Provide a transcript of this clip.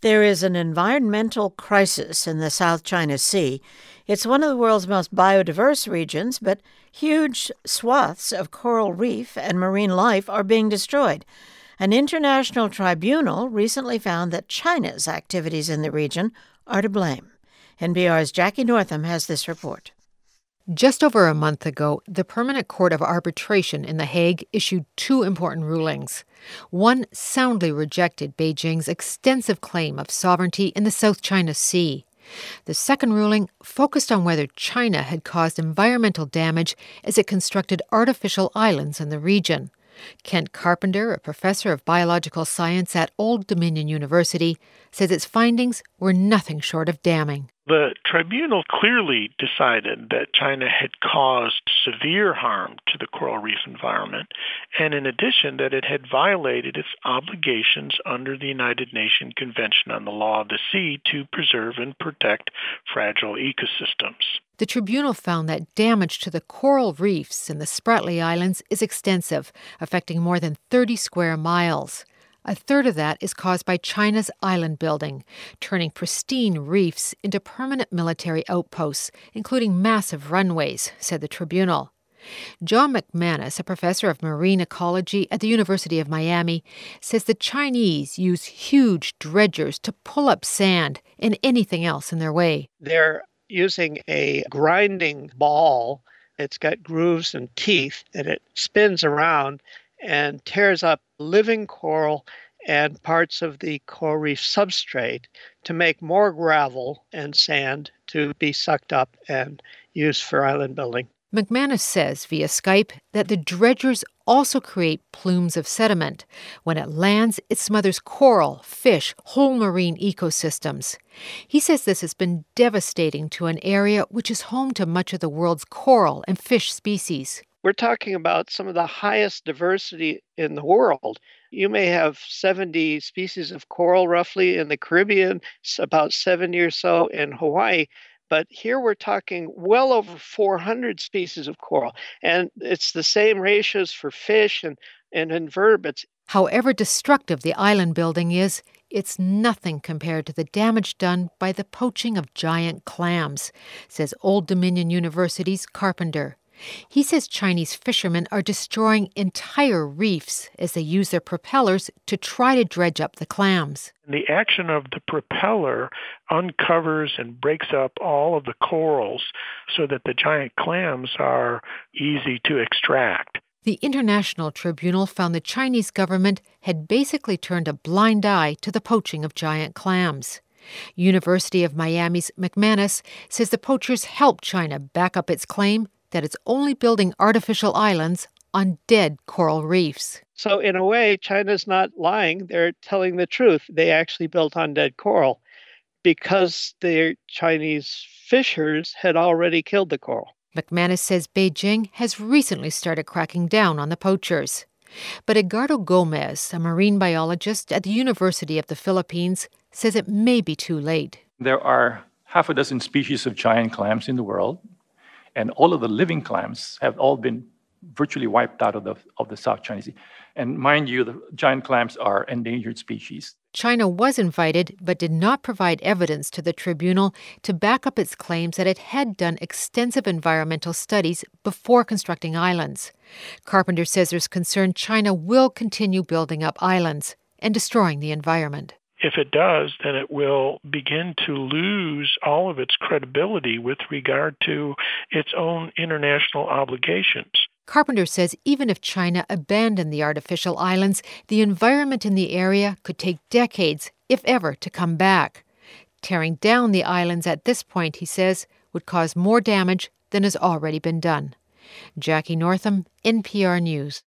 There is an environmental crisis in the South China Sea. It's one of the world's most biodiverse regions, but huge swaths of coral reef and marine life are being destroyed. An international tribunal recently found that China's activities in the region are to blame. NPR's Jackie Northam has this report. Just over a month ago, the Permanent Court of Arbitration in The Hague issued two important rulings. One soundly rejected Beijing's extensive claim of sovereignty in the South China Sea. The second ruling focused on whether China had caused environmental damage as it constructed artificial islands in the region. Kent Carpenter, a professor of biological science at Old Dominion University, says its findings were nothing short of damning. The tribunal clearly decided that China had caused severe harm to the coral reef environment, and in addition that it had violated its obligations under the United Nations Convention on the Law of the Sea to preserve and protect fragile ecosystems. The tribunal found that damage to the coral reefs in the Spratly Islands is extensive, affecting more than 30 square miles. A third of that is caused by China's island building, turning pristine reefs into permanent military outposts, including massive runways, said the tribunal. John McManus, a professor of marine ecology at the University of Miami, says the Chinese use huge dredgers to pull up sand and anything else in their way. They're using a grinding ball. It's got grooves and teeth, and it spins around and tears up living coral and parts of the coral reef substrate to make more gravel and sand to be sucked up and used for island building. McManus says via Skype that the dredgers also create plumes of sediment. When it lands, it smothers coral, fish, whole marine ecosystems. He says this has been devastating to an area which is home to much of the world's coral and fish species. We're talking about some of the highest diversity in the world. You may have 70 species of coral roughly in the Caribbean, about 70 or so in Hawaii. But here we're talking well over 400 species of coral. And it's the same ratios for fish and invertebrates. However destructive the island building is, it's nothing compared to the damage done by the poaching of giant clams, says Old Dominion University's Carpenter. He says Chinese fishermen are destroying entire reefs as they use their propellers to try to dredge up the clams. The action of the propeller uncovers and breaks up all of the corals so that the giant clams are easy to extract. The International Tribunal found the Chinese government had basically turned a blind eye to the poaching of giant clams. University of Miami's McManus says the poachers helped China back up its claim that it's only building artificial islands on dead coral reefs. So in a way, China's not lying. They're telling the truth. They actually built on dead coral because their Chinese fishers had already killed the coral. McManus says Beijing has recently started cracking down on the poachers. But Edgardo Gomez, a marine biologist at the University of the Philippines, says it may be too late. There are half a dozen species of giant clams in the world. And all of the living clams have all been virtually wiped out of the South China Sea. And mind you, the giant clams are endangered species. China was invited, but did not provide evidence to the tribunal to back up its claims that it had done extensive environmental studies before constructing islands. Carpenter says there's concern China will continue building up islands and destroying the environment. If it does, then it will begin to lose all of its credibility with regard to its own international obligations. Carpenter says even if China abandoned the artificial islands, the environment in the area could take decades, if ever, to come back. Tearing down the islands at this point, he says, would cause more damage than has already been done. Jackie Northam, NPR News.